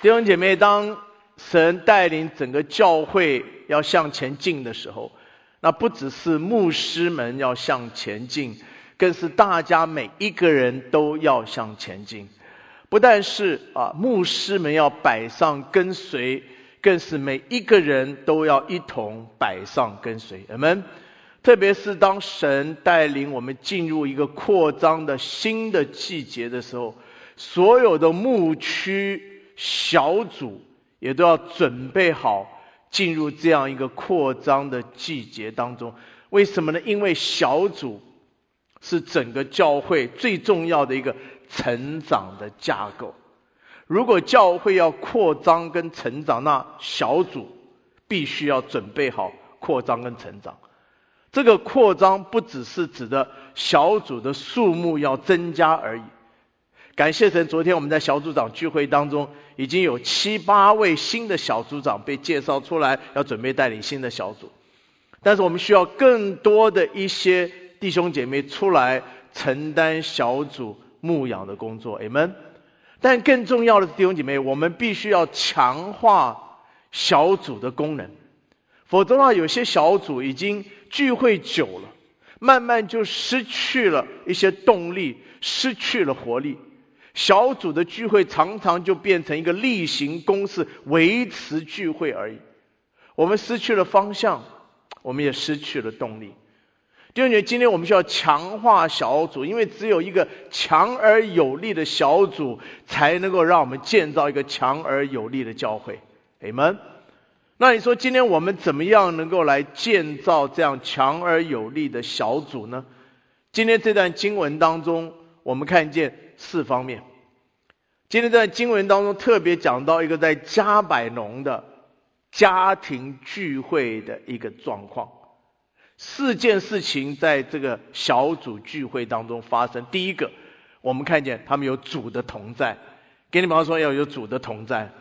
弟兄姐妹，当神带领整个教会要向前进的时候，那不只是牧师们要向前进，更是大家每一个人都要向前进。不但是牧师们要摆上跟随，更是每一个人都要一同摆上跟随。阿们。特别是当神带领我们进入一个扩张的新的季节的时候，所有的牧区小组也都要准备好进入这样一个扩张的季节当中。为什么呢？因为小组是整个教会最重要的一个成长的架构。如果教会要扩张跟成长，那小组必须要准备好扩张跟成长。这个扩张不只是指的小组的数目要增加而已。感谢神，昨天我们在小组长聚会当中，已经有7、8位新的小组长被介绍出来，要准备带领新的小组。但是我们需要更多的一些弟兄姐妹出来承担小组牧养的工作。Amen。但更重要的是，弟兄姐妹，我们必须要强化小组的功能。否则的话，有些小组已经聚会久了，慢慢就失去了一些动力，失去了活力。小组的聚会常常就变成一个例行公事，维持聚会而已。我们失去了方向，我们也失去了动力。弟兄姐妹，今天我们需要强化小组，因为只有一个强而有力的小组，才能够让我们建造一个强而有力的教会。Amen。那你说今天我们怎么样能够来建造这样强而有力的小组呢？今天这段经文当中，我们看见4方面。今天在经文当中特别讲到一个在加百农的家庭聚会的一个状况。4件事情在这个小组聚会当中发生。第一个，我们看见他们有主的同在。给你们说要有主的同在。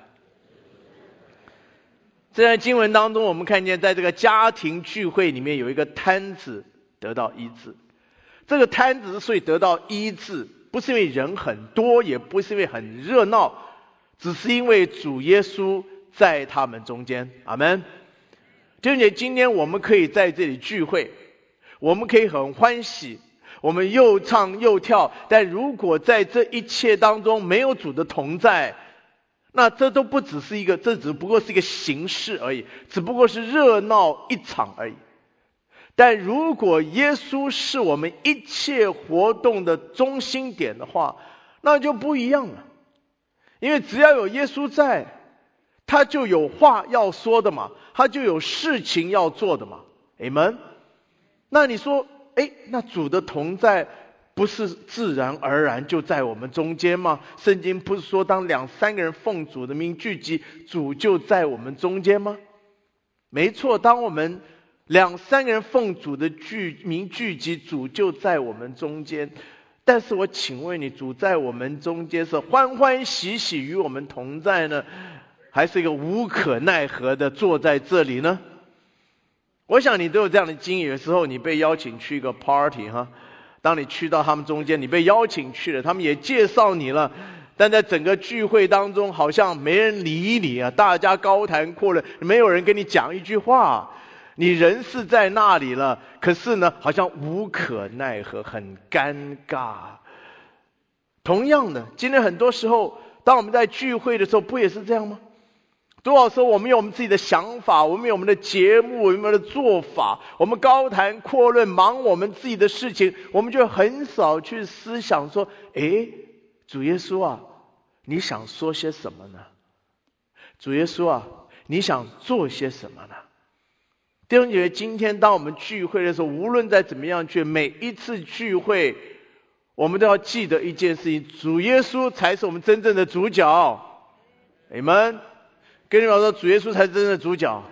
在经文当中，我们看见在这个家庭聚会里面有一个摊子得到医治。这个摊子之所以得到医治，不是因为人很多，也不是因为很热闹，只是因为主耶稣在他们中间。阿们。弟兄姐妹，今天我们可以在这里聚会，我们可以很欢喜，我们又唱又跳，但如果在这一切当中没有主的同在，那这都不只是一个，这只不过是一个形式而已，只不过是热闹一场而已。但如果耶稣是我们一切活动的中心点的话，那就不一样了。因为只要有耶稣在，他就有话要说的嘛，他就有事情要做的嘛。Amen。那你说，那主的同在不是自然而然就在我们中间吗？圣经不是说当2、3个人奉主的名聚集，主就在我们中间吗？没错，当我们2、3个人奉主的名聚集，主就在我们中间。但是我请问你，主在我们中间是欢欢喜喜与我们同在呢，还是一个无可奈何的坐在这里呢？我想你都有这样的经验，有时候你被邀请去一个 party 当你去到他们中间，你被邀请去了，他们也介绍你了，但在整个聚会当中好像没人理你啊，大家高谈阔论，没有人跟你讲一句话，你人是在那里了，可是呢好像无可奈何，很尴尬。同样的，今天很多时候当我们在聚会的时候，不也是这样吗？多少时候我们有我们自己的想法，我们有我们的节目，我们的做法，我们高谈阔论，忙我们自己的事情，我们就很少去思想说，主耶稣啊，你想说些什么呢？主耶稣啊，你想做些什么呢？弟兄姐妹，今天当我们聚会的时候，无论在怎么样聚，每一次聚会我们都要记得一件事情，主耶稣才是我们真正的主角。Amen。跟你们说，主耶稣才是真正的主角。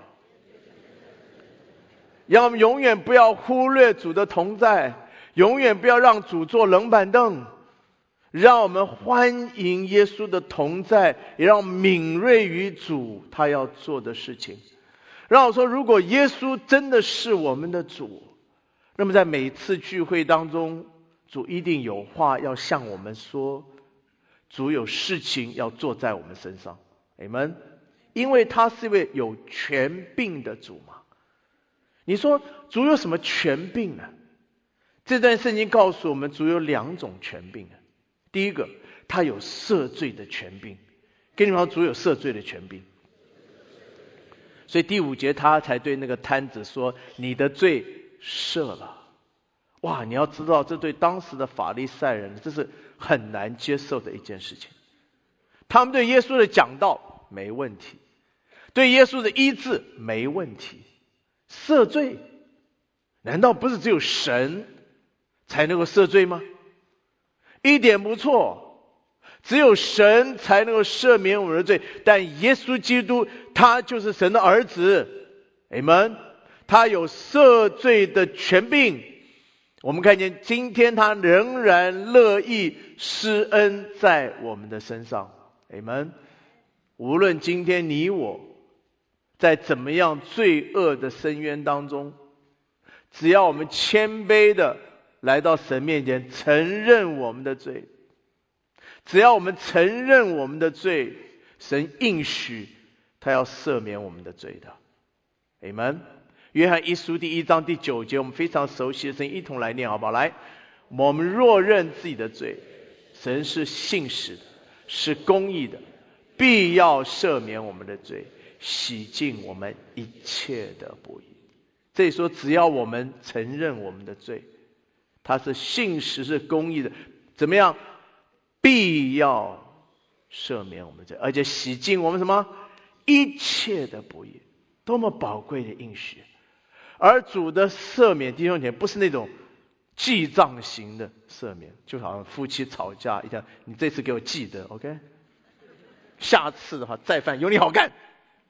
让我们永远不要忽略主的同在，永远不要让主坐冷板凳，让我们欢迎耶稣的同在，也让我们敏锐于主他要做的事情。让我说，如果耶稣真的是我们的主，那么在每次聚会当中，主一定有话要向我们说，主有事情要做在我们身上。 Amen。因为他是一位有权柄的主嘛。你说主有什么权柄呢？这段圣经告诉我们，主有2种权柄。第一个，他有赦罪的权柄。跟你们说，主有赦罪的权柄。所以第5节他才对那个摊子说：“你的罪赦了。”哇，你要知道，这对当时的法利赛人，这是很难接受的一件事情。他们对耶稣的讲道没问题，对耶稣的医治没问题，赦罪难道不是只有神才能够赦罪吗？一点不错，只有神才能够赦免我们的罪，但耶稣基督他就是神的儿子。 Amen。 他有赦罪的权柄。我们看见今天他仍然乐意施恩在我们的身上。 Amen。 无论今天你我在怎么样罪恶的深渊当中，只要我们谦卑的来到神面前承认我们的罪，只要我们承认我们的罪，神应许他要赦免我们的罪的。 Amen。 约翰一书第1章第9节，我们非常熟悉的声音，一同来念好不好？来，我们若认自己的罪，神是信实的，是公义的，必要赦免我们的罪，洗净我们一切的不义。这里说只要我们承认我们的罪，他是信实是公义的，怎么样？必要赦免我们的罪，而且洗净我们什么？一切的不义。多么宝贵的应许。而主的赦免，弟兄姐妹，不是那种记账型的赦免，就好像夫妻吵架一样，你这次给我记得 OK， 下次的话再犯有你好干。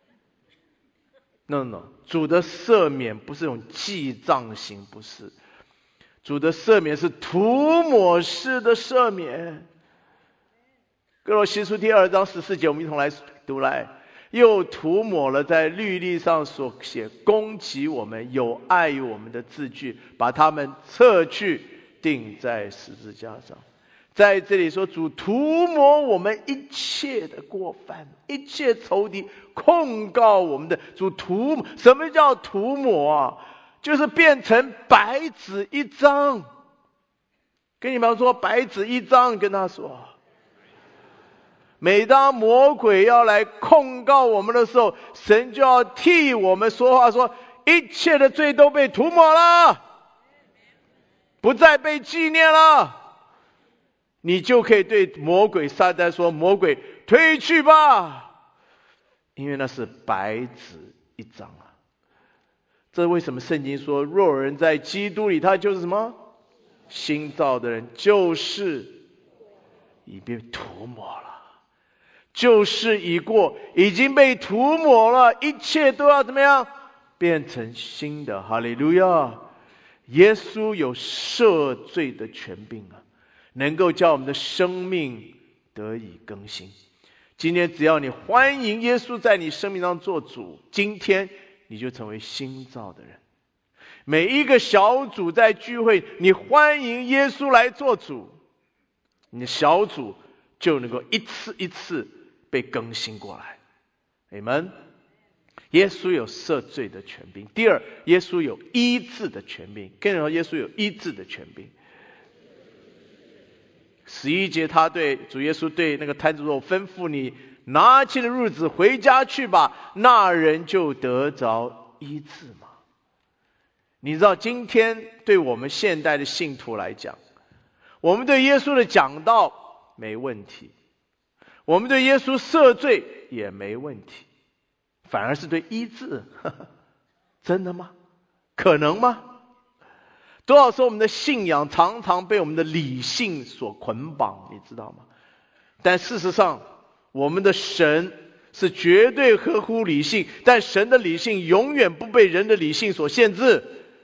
No， 主的赦免不是这种记账型，不是。主的赦免是涂抹式的赦免。哥罗西书第2章14节，我们一同来读来。又涂抹了在律例上所写攻击我们有碍于我们的字句，把它们撤去，钉在十字架上。在这里说，主涂抹我们一切的过犯，一切仇敌控告我们的，主涂抹。什么叫涂抹啊？就是变成白纸一张。跟你们说，白纸一张，跟他说，每当魔鬼要来控告我们的时候，神就要替我们说话，说一切的罪都被涂抹了，不再被纪念了。你就可以对魔鬼撒旦说，魔鬼退去吧，因为那是白纸一张啊。这为什么圣经说，若有人在基督里，他就是什么？新造的人，就是已被涂抹了，旧事已过，已经被涂抹了，一切都要怎么样？变成新的。哈利路亚！耶稣有赦罪的权柄啊，能够叫我们的生命得以更新。今天只要你欢迎耶稣在你生命上做主，今天你就成为新造的人。每一个小组在聚会，你欢迎耶稣来做主，你的小组就能够一次一次被更新过来。Amen。 耶稣有赦罪的权柄。第二，耶稣有医治的权柄。跟人说，耶稣有医治的权柄。11节，他对主耶稣对那个摊子说，吩咐你拿起的褥子回家去吧，那人就得着医治嘛。你知道今天对我们现代的信徒来讲，我们对耶稣的讲道没问题，我们对耶稣赦罪也没问题，反而是对医治，真的吗？可能吗？多少时候我们的信仰常常被我们的理性所捆绑，你知道吗？但事实上，我们的神是绝对合乎理性，但神的理性永远不被人的理性所限制。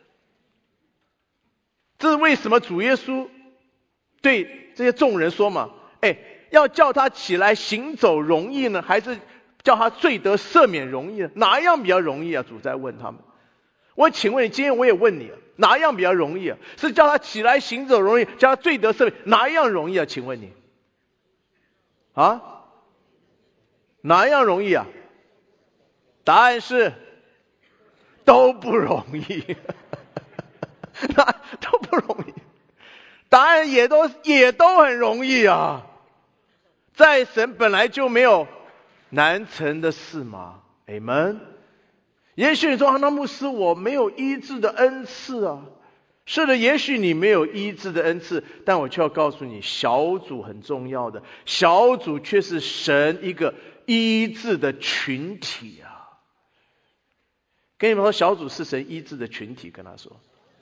这是为什么主耶稣对这些众人说嘛，要叫他起来行走容易呢，还是叫他罪得赦免容易呢？哪一样比较容易啊？主在问他们。我请问你，今天我也问你，哪一样比较容易啊？是叫他起来行走容易，叫他罪得赦免，哪一样容易啊？请问你啊？ 哪样容易啊？答案是都不容易。那都不容易。答案也都很容易啊。在神本来就没有难成的事嘛。Amen。也许你说那牧师我没有医治的恩赐啊。是的，也许你没有医治的恩赐，但我却要告诉你，小组很重要的，小组却是神一个医治的群体啊。跟你们说，小组是神医治的群体，跟他说。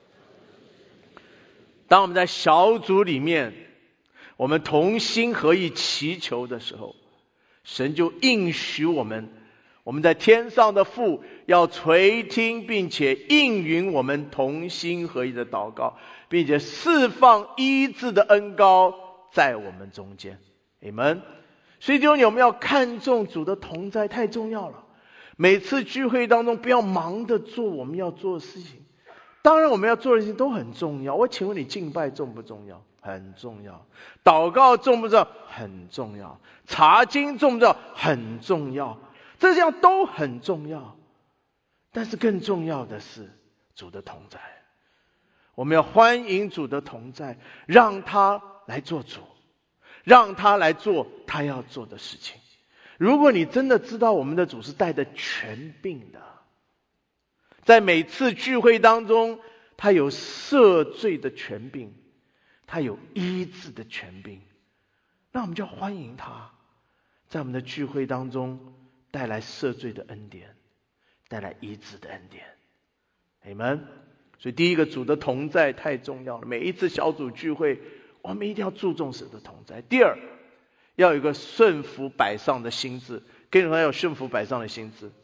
当我们在小组里面，我们同心合意祈求的时候，神就应许我们在天上的父要垂听并且应允我们同心合意的祷告，并且释放医治的恩膏在我们中间。Amen。所以弟兄姐妹，我们要看重主的同在，太重要了。每次聚会当中不要忙着做我们要做的事情，当然我们要做的事情都很重要。我请问你，敬拜重不重要？很重要。祷告重不重要？很重要。查经重不重要？很重要。这样都很重要。但是更重要的是主的同在。我们要欢迎主的同在，让他来做主，让他来做他要做的事情。如果你真的知道我们的主是带着权柄的，在每次聚会当中，他有赦罪的权柄，他有医治的权柄，那我们就欢迎他在我们的聚会当中带来赦罪的恩典，带来医治的恩典。Amen。所以第一个，主的同在太重要了。每一次小组聚会，我们一定要注重神的同在。第二，要有一个顺服摆上的心志。跟你说，要有顺服摆上的心志。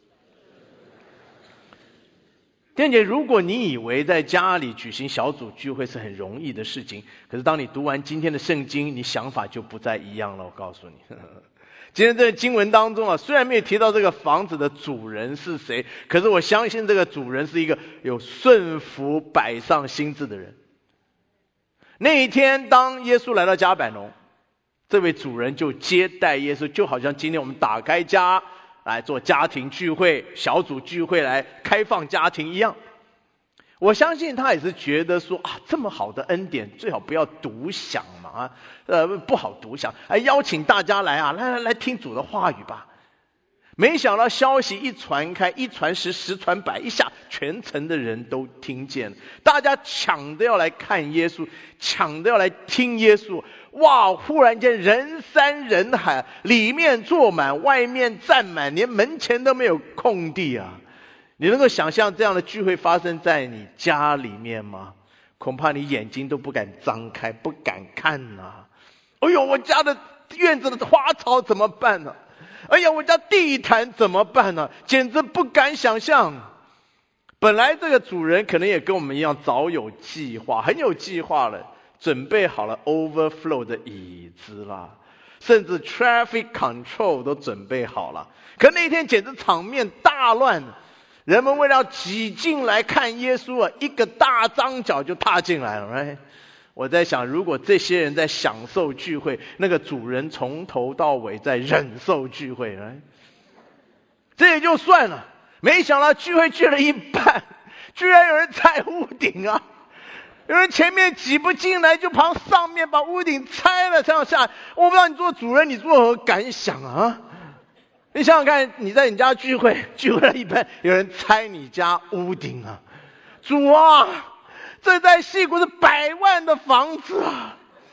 弟兄姐妹，如果你以为在家里举行小组聚会是很容易的事情，可是当你读完今天的圣经，你想法就不再一样了。我告诉你，今天这个经文当中啊，虽然没有提到这个房子的主人是谁，可是我相信这个主人是一个有顺服摆上心志的人。那一天当耶稣来到迦百农，这位主人就接待耶稣，就好像今天我们打开家来做家庭聚会、小组聚会来开放家庭一样。我相信他也是觉得说啊，这么好的恩典最好不要独享嘛，不好独享，邀请大家来啊，来听主的话语吧。没想到消息一传开，一传十，十传百，一下全城的人都听见，大家抢着要来看耶稣，抢着要来听耶稣。哇！忽然间人山人海，里面坐满，外面站满，连门前都没有空地啊！你能够想象这样的聚会发生在你家里面吗？恐怕你眼睛都不敢张开，不敢看啊！哎呦，我家的院子的花草怎么办呢？哎呀，我家地毯怎么办呢？简直不敢想象。本来这个主人可能也跟我们一样早有计划，很有计划了，准备好了 overflow 的椅子啦，甚至 traffic control 都准备好了。可那天简直场面大乱，人们为了挤进来看耶稣啊，一个大张脚就踏进来了。right？我在想，如果这些人在享受聚会，那个主人从头到尾在忍受聚会，这也就算了，没想到聚会聚了一半，居然有人拆屋顶啊！有人前面挤不进来，就旁上面把屋顶拆了，这样下，我不知道你做主人你作何感想啊？你想想看，你在你家聚会了一半，有人拆你家屋顶啊！主啊！这在矽谷是100万的房子啊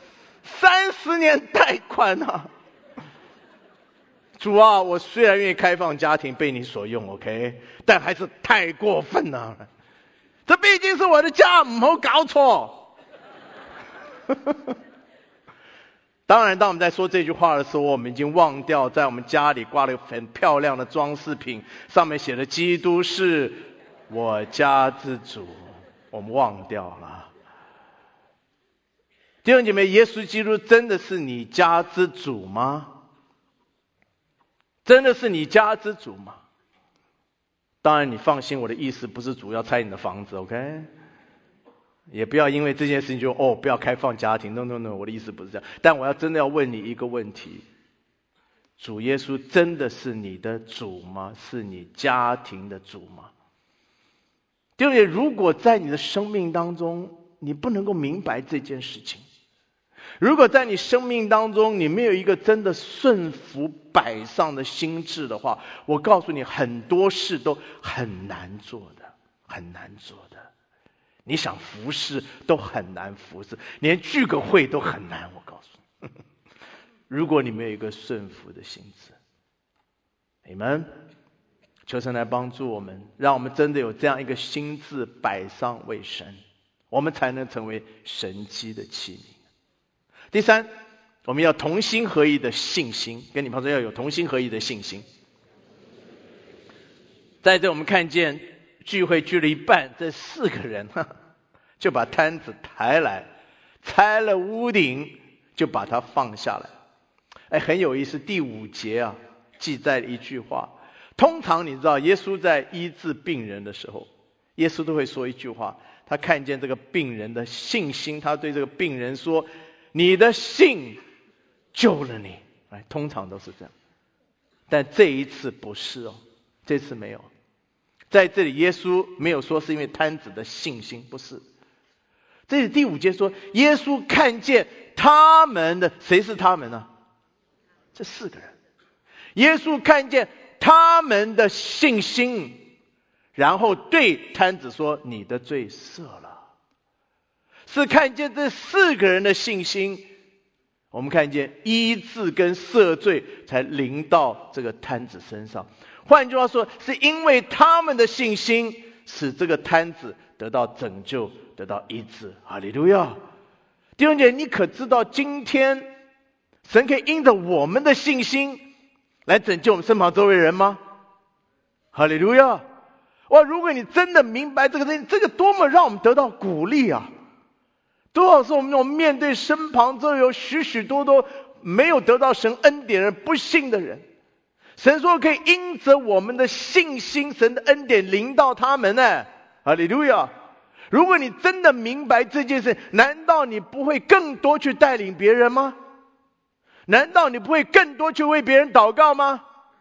，30年贷款啊！主啊，我虽然愿意开放家庭被你所用 ，OK， 但还是太过分了。这毕竟是我的家，唔好搞错。当然，当我们在说这句话的时候，我们已经忘掉在我们家里挂了一个很漂亮的装饰品，上面写的基督是我家之主。我们忘掉了。弟兄姐妹，耶稣基督真的是你家之主吗？真的是你家之主吗？当然你放心，我的意思不是主要拆你的房子 OK， 也不要因为这件事情就不要开放家庭 No， 我的意思不是这样。但我真的要问你一个问题， 主耶稣真的是你的主吗？是你家庭的主吗？对不对？如果在你的生命当中你不能够明白这件事情，如果在你生命当中你没有一个真的顺服摆上的心智的话，我告诉你，很多事都很难做的，很难做的。你想服侍都很难服侍，连聚个会都很难，我告诉你。如果你没有一个顺服的心智，你们求神来帮助我们，让我们真的有这样一个心智摆上为神，我们才能成为神迹的器皿。第三，我们要同心合一的信心，跟你旁边要有同心合一的信心。在这我们看见聚会聚了一半，这4个人就把摊子抬来，拆了屋顶，就把它放下来。很有意思，第5节记载了一句话。通常你知道，耶稣在医治病人的时候，耶稣都会说一句话，他看见这个病人的信心，他对这个病人说，你的信救了你。通常都是这样，但这一次不是这次没有。在这里耶稣没有说是因为摊子的信心，不是。这里第5节说，耶稣看见他们的，谁是他们呢？这4个人。耶稣看见他们的信心，然后对摊子说，你的罪赦了。是看见这4个人的信心，我们看见医治跟赦罪才临到这个摊子身上。换句话说，是因为他们的信心使这个摊子得到拯救，得到医治。哈利路亚！弟兄姐妹，你可知道今天神可以因着我们的信心来拯救我们身旁周围人吗？哈利路亚！哇，如果你真的明白这个，这个多么让我们得到鼓励啊！多少是我们面对身旁周围有许许多多没有得到神恩典的人，不信的人，神说可以因着我们的信心，神的恩典临到他们呢。哈利路亚！如果你真的明白这件事，难道你不会更多去带领别人吗？难道你不会更多去为别人祷告吗？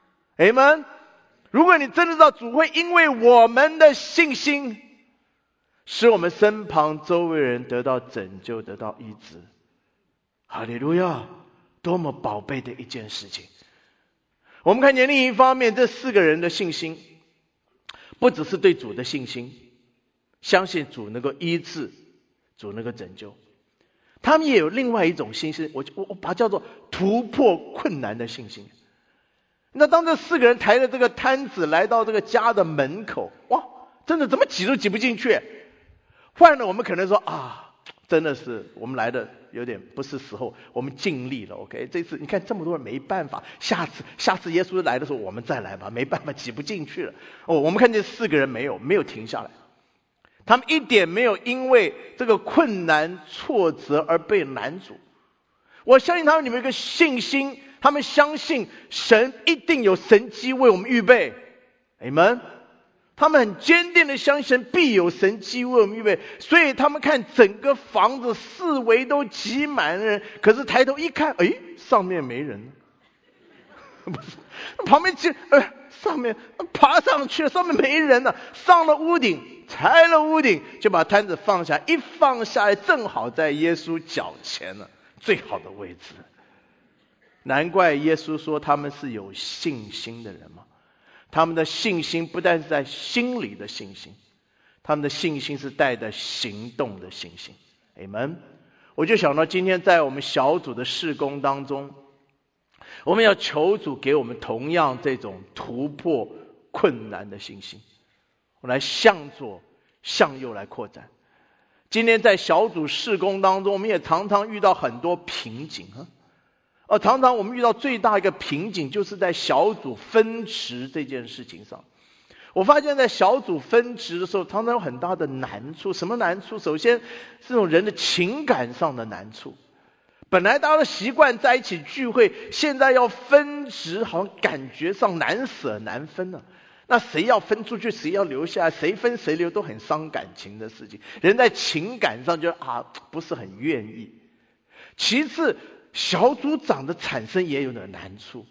Amen。 如果你真的知道主会因为我们的信心使我们身旁周围人得到拯救，得到医治，哈利路亚，多么宝贝的一件事情。我们看见另一方面，这4个人的信心不只是对主的信心，相信主能够医治，主能够拯救，他们也有另外一种信心，我把它叫做突破困难的信心。那当这4个人抬着这个摊子来到这个家的门口，哇，真的怎么挤都挤不进去。换了我们可能说真的是我们来的有点不是时候，我们尽力了 OK。 这次你看这么多人没办法，下次耶稣来的时候我们再来吧，没办法挤不进去了。我们看见4个人没有停下来，他们一点没有因为这个困难挫折而被拦阻。我相信他们里面有一个信心，他们相信神一定有神迹为我们预备。 Amen。他们很坚定的相信必有神迹为我们预备，所以他们看整个房子四围都挤满人，可是抬头一看，上面没人。不是，旁边上面爬上去了，上面没人了，上了屋顶，拆了屋顶，就把摊子放下，一放下来正好在耶稣脚前了，最好的位置。难怪耶稣说他们是有信心的人嘛。他们的信心不但是在心里的信心，他们的信心是带着行动的信心。 Amen。 我就想到今天在我们小组的事工当中，我们要求主给我们同样这种突破困难的信心，我来向左向右来扩展。今天在小组事工当中，我们也常常遇到很多瓶颈常常我们遇到最大一个瓶颈就是在小组分职这件事情上。我发现在小组分职的时候常常有很大的难处。什么难处？首先是这种人的情感上的难处。本来大家都习惯在一起聚会，现在要分职，好像感觉上难舍难分了。那谁要分出去，谁要留下来，谁分谁留，都很伤感情的事情。人在情感上就不是很愿意。其次，小组长的产生也有点难处。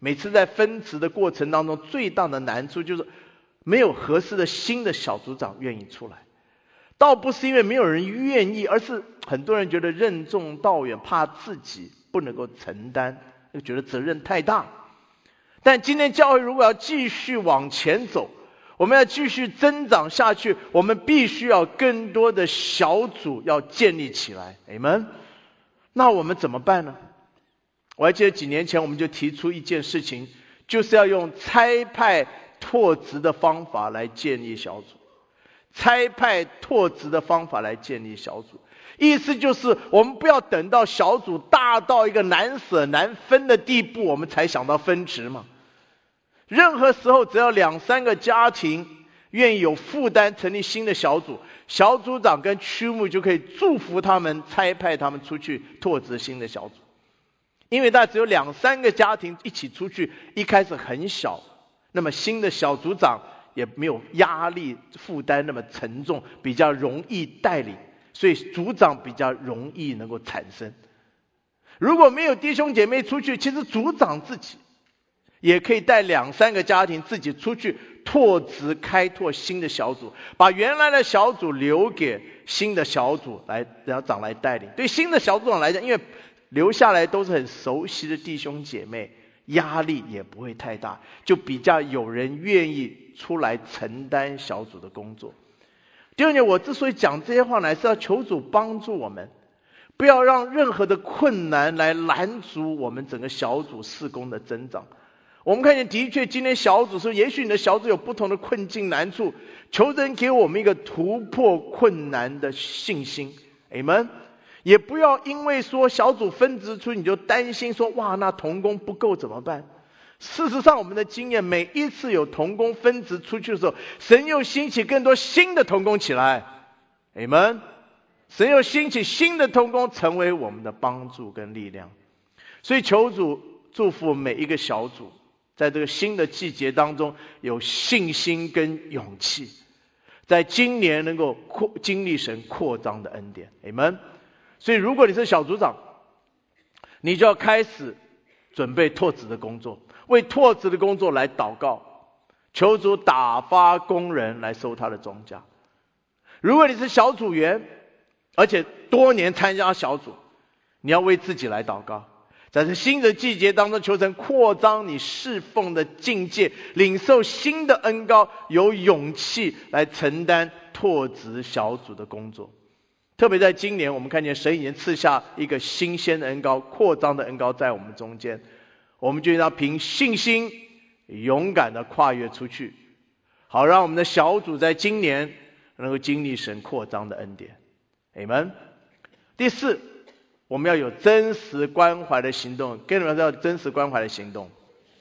每次在分职的过程当中，最大的难处就是没有合适的新的小组长愿意出来。倒不是因为没有人愿意，而是很多人觉得任重道远，怕自己不能够承担，觉得责任太大。但今天教会如果要继续往前走，我们要继续增长下去，我们必须要更多的小组要建立起来。Amen。那我们怎么办呢？我还记得几年前我们就提出一件事情，就是要用差派拓殖的方法来建立小组。差派拓殖的方法来建立小组，意思就是我们不要等到小组大到一个难舍难分的地步，我们才想到分职嘛。任何时候只要2-3个家庭愿意有负担成立新的小组，小组长跟区牧就可以祝福他们，差派他们出去拓殖新的小组。因为大家只有2-3个家庭一起出去，一开始很小，那么新的小组长也没有压力负担那么沉重，比较容易带领，所以组长比较容易能够产生。如果没有弟兄姐妹出去，其实组长自己也可以带2-3个家庭自己出去拓殖开拓新的小组，把原来的小组留给新的小组来长来带领。对新的小组长来讲，因为留下来都是很熟悉的弟兄姐妹，压力也不会太大，就比较有人愿意出来承担小组的工作。第二点，我之所以讲这些话呢，是要求主帮助我们，不要让任何的困难来拦阻我们整个小组事工的增长。我们看见的确今天小组说，也许你的小组有不同的困境难处，求人给我们一个突破困难的信心。Amen。也不要因为说小组分支出你就担心说，哇，那同工不够怎么办？事实上我们的经验，每一次有同工分支出去的时候，神又兴起更多新的同工起来。Amen。神又兴起新的同工成为我们的帮助跟力量。所以求主祝福每一个小组，在这个新的季节当中有信心跟勇气，在今年能够经历神扩张的恩典。Amen。所以如果你是小组长，你就要开始准备拓殖的工作，为拓殖的工作来祷告，求主打发工人来收他的庄稼。如果你是小组员，而且多年参加小组，你要为自己来祷告，在这新的季节当中，求神扩张你侍奉的境界，领受新的恩膏，有勇气来承担拓殖小组的工作。特别在今年，我们看见神已经赐下一个新鲜的恩膏，扩张的恩膏在我们中间，我们就要凭信心勇敢的跨越出去，好让我们的小组在今年能够经历神扩张的恩典。Amen。第4，我们要有真实关怀的行动。跟你们说真实关怀的行动。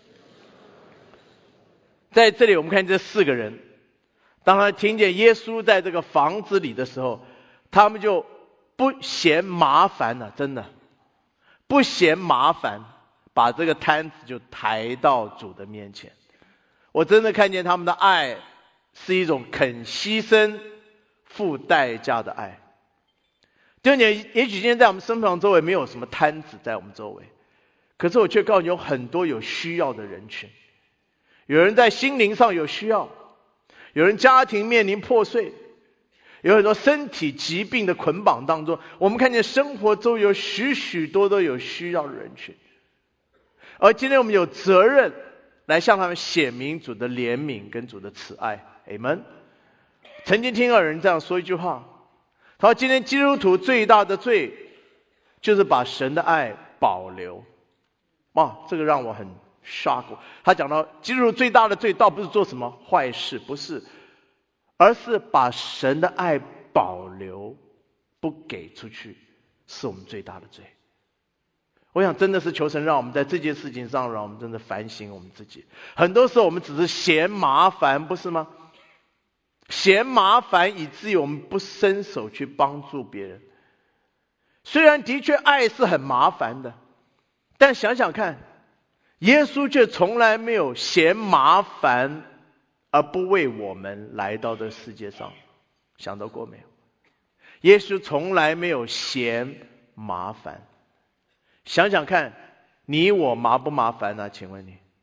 在这里我们看这4个人，当他听见耶稣在这个房子里的时候，他们就不嫌麻烦了，真的不嫌麻烦，把这个摊子就抬到主的面前。我真的看见他们的爱是一种肯牺牲付代价的爱。就也许今天在我们身旁周围没有什么摊子在我们周围，可是我却告诉你，有很多有需要的人群。有人在心灵上有需要，有人家庭面临破碎，有很多身体疾病的捆绑当中，我们看见生活中有许许多多有需要的人群。而今天我们有责任来向他们显明主的怜悯跟主的慈爱。Amen。曾经听到有人这样说一句话，他说今天基督徒最大的罪就是把神的爱保留。哇，这个让我很 shock。 他讲到基督徒最大的罪倒不是做什么坏事，不是，而是把神的爱保留不给出去，是我们最大的罪。我想真的是求神让我们在这件事情上，让我们真的反省我们自己。很多时候我们只是嫌麻烦，不是吗？嫌麻烦以至于我们不伸手去帮助别人。虽然的确爱是很麻烦的，但想想看，耶稣却从来没有嫌麻烦而不为我们来到这世界上，想到过没有？耶稣从来没有嫌麻烦。想想看，你我麻不麻烦呢？请问你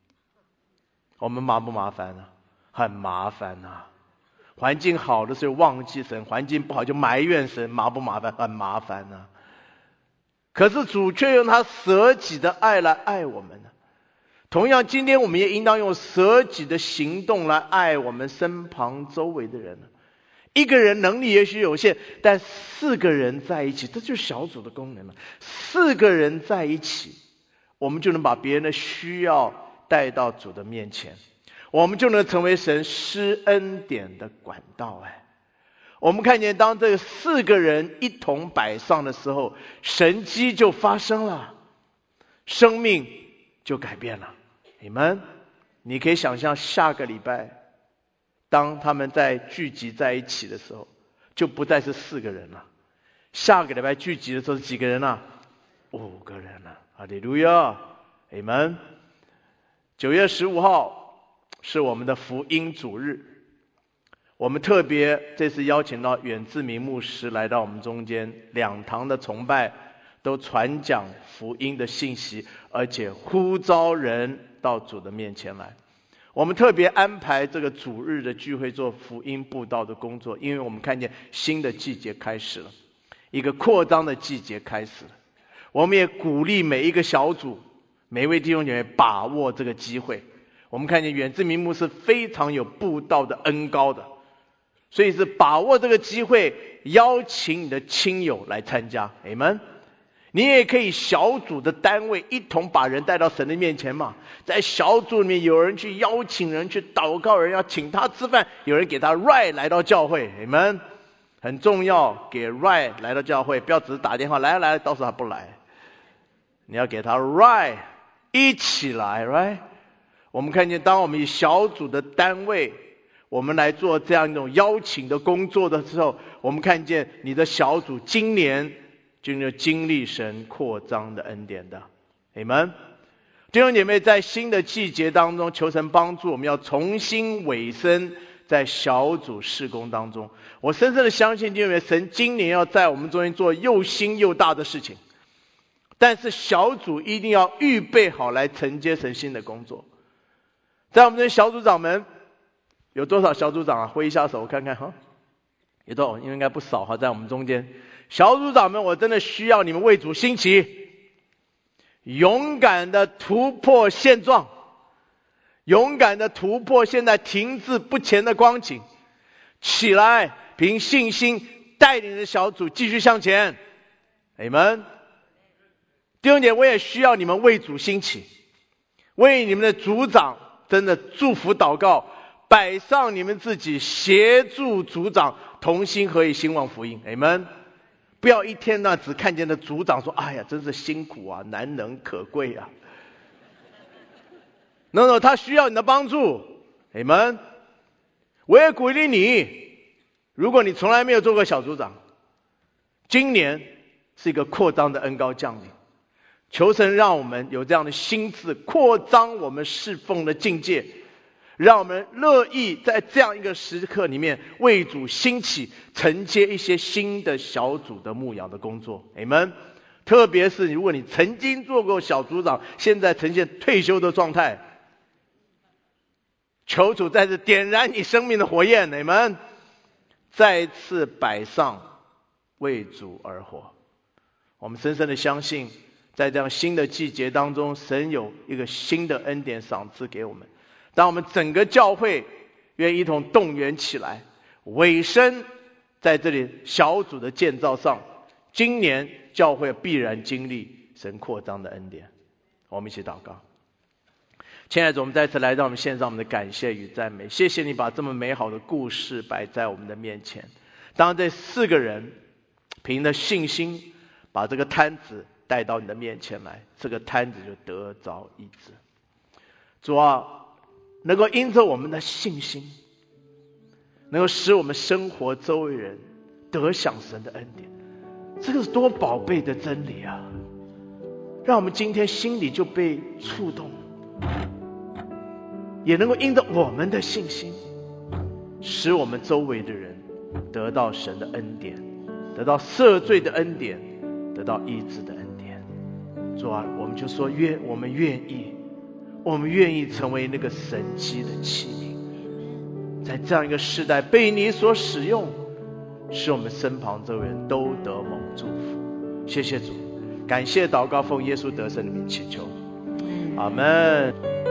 我们麻不麻烦呢？很麻烦呐。环境好的时候忘记神，环境不好就埋怨神，麻不麻烦？很麻烦呐。可是主却用他舍己的爱来爱我们呢。同样，今天我们也应当用舍己的行动来爱我们身旁周围的人。一个人能力也许有限，但4个人在一起，这就是小组的功能了。4个人在一起，我们就能把别人的需要带到主的面前，我们就能成为神施恩典的管道。我们看见当这4个人一同摆上的时候，神迹就发生了，生命就改变了。你可以想象下个礼拜当他们在聚集在一起的时候，就不再是4个人了。下个礼拜聚集的时候是几个人了？5个人了。哈利路亚，阿们。9月15号是我们的福音主日，我们特别这次邀请到远志明牧师来到我们中间，2堂的崇拜都传讲福音的信息，而且呼召人到主的面前来。我们特别安排这个主日的聚会做福音布道的工作，因为我们看见新的季节开始了，一个扩张的季节开始了。我们也鼓励每一个小组，每一位弟兄姐妹把握这个机会。我们看见远志明牧是非常有布道的恩膏的，所以是把握这个机会，邀请你的亲友来参加。阿们。你也可以小组的单位一同把人带到神的面前嘛。在小组里面有人去邀请人去祷告，人要请他吃饭，有人给他 ride 来到教会。你们很重要，给 ride 来到教会，不要只是打电话来，到时候他不来，你要给他 ride 一起来 right。 我们看见当我们以小组的单位我们来做这样一种邀请的工作的时候，我们看见你的小组今年就能经历神扩张的恩典的。阿们。弟兄姐妹，在新的季节当中，求神帮助我们要重新委身在小组事工当中。我深深的相信弟兄姐妹，神今年要在我们中间做又新又大的事情，但是小组一定要预备好来承接神新的工作。在我们这些小组长们，有多少小组长啊？挥一下手我看看哈，有多少？应该不少哈，在我们中间。小组长们，我真的需要你们为主兴起，勇敢的突破现状，勇敢的突破现在停滞不前的光景，起来，凭信心带领着小组继续向前。阿们。弟兄姐妹，我也需要你们为主兴起，为你们的组长真的祝福祷告，摆上你们自己，协助组长同心合意兴旺福音。阿们。不要一天呢只看见的组长说，哎呀真是辛苦啊，难能可贵啊。No， 他需要你的帮助。阿们。我也鼓励你，如果你从来没有做过小组长，今年是一个扩张的恩膏降临，求神让我们有这样的心智，扩张我们侍奉的境界，让我们乐意在这样一个时刻里面为主兴起，承接一些新的小组的牧养的工作。阿们。特别是如果你曾经做过小组长，现在呈现退休的状态，求主再次点燃你生命的火焰。阿们。再次摆上为主而活。我们深深的相信，在这样新的季节当中，神有一个新的恩典赏赐给我们。当我们整个教会愿一同动员起来，委身在这里小组的建造上，今年教会必然经历神扩张的恩典。我们一起祷告。亲爱的主，我们再次来到我们献上我们的感谢与赞美，谢谢你把这么美好的故事摆在我们的面前。当这4个人凭着信心把这个摊子带到你的面前来，这个摊子就得着医治。主啊，能够因着我们的信心，能够使我们生活周围人得享神的恩典，这个是多宝贝的真理啊！让我们今天心里就被触动，也能够因着我们的信心，使我们周围的人得到神的恩典，得到赦罪的恩典，得到医治的恩典。主啊，我们就说我们愿意， 我们愿意成为那个神迹的器皿，在这样一个时代被你所使用，使我们身旁周围人都得蒙祝福。谢谢主，感谢祷告奉耶稣得胜的名祈求，阿们。